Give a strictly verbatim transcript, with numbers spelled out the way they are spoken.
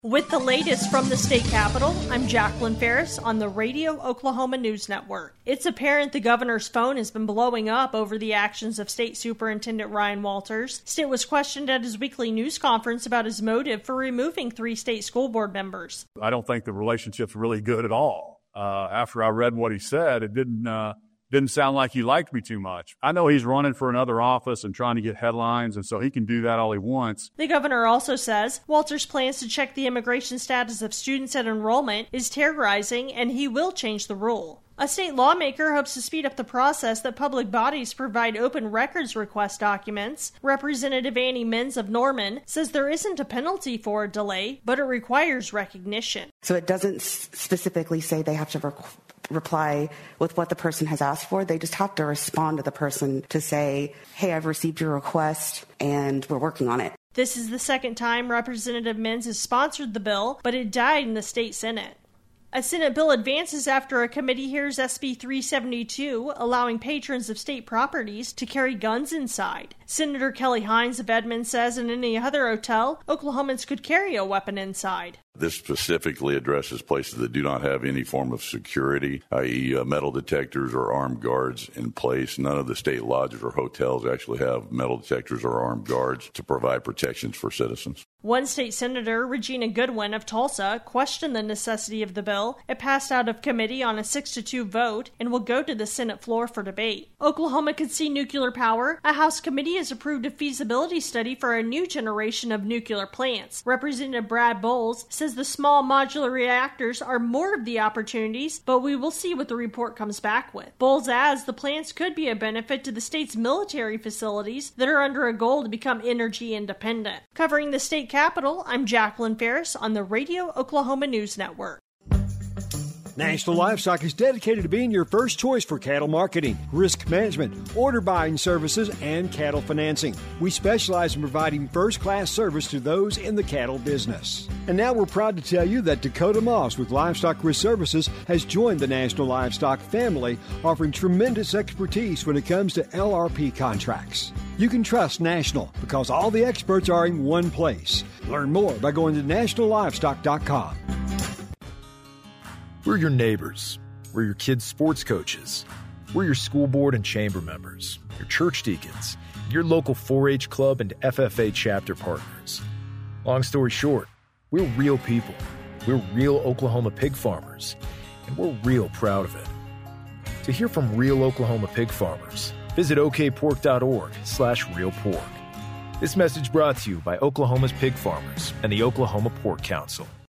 With the latest from the state capitol, I'm Jacqueline Ferris on the Radio Oklahoma News Network. It's apparent the governor's phone has been blowing up over the actions of State Superintendent Ryan Walters. Stitt was questioned at his weekly news conference about his motive for removing three state school board members. I don't think the relationship's really good at all. Uh, after I read what he said, it didn't... Uh, Didn't sound like he liked me too much. I know he's running for another office and trying to get headlines, and so he can do that all he wants. The governor also says Walters' plans to check the immigration status of students at enrollment is terrorizing, and he will change the rule. A state lawmaker hopes to speed up the process that public bodies provide open records request documents. Representative Annie Menz of Norman says there isn't a penalty for a delay, but it requires recognition. So it doesn't s- specifically say they have to rec- reply with what the person has asked for. They just have to respond to the person to say, hey, I've received your request and we're working on it. This is the second time Representative Menz has sponsored the bill, but it died in the state Senate. A Senate bill advances after a committee hears S B three seventy-two, allowing patrons of state properties to carry guns inside. Senator Kelly Hines of Edmond says in any other hotel, Oklahomans could carry a weapon inside. This specifically addresses places that do not have any form of security, that is uh, metal detectors or armed guards in place. None of the state lodges or hotels actually have metal detectors or armed guards to provide protections for citizens. One state senator, Regina Goodwin of Tulsa, questioned the necessity of the bill. It passed out of committee on a six to two vote and will go to the Senate floor for debate. Oklahoma could see nuclear power. A House committee has approved a feasibility study for a new generation of nuclear plants. Representative Brad Bowles says the small modular reactors are more of the opportunities, but we will see what the report comes back with. Bowles adds the plants could be a benefit to the state's military facilities that are under a goal to become energy independent. Covering the state capitol, I'm Jacqueline Ferris on the Radio Oklahoma News Network. National Livestock is dedicated to being your first choice for cattle marketing, risk management, order buying services, and cattle financing. We specialize in providing first-class service to those in the cattle business. And now we're proud to tell you that Dakota Moss with Livestock Risk Services has joined the National Livestock family, offering tremendous expertise when it comes to L R P contracts. You can trust National because all the experts are in one place. Learn more by going to national livestock dot com. We're your neighbors. We're your kids' sports coaches. We're your school board and chamber members, your church deacons, your local four H club and F F A chapter partners. Long story short, we're real people. We're real Oklahoma pig farmers, and we're real proud of it. To hear from real Oklahoma pig farmers, visit okpork.org slash real pork. This message brought to you by Oklahoma's pig farmers and the Oklahoma Pork Council.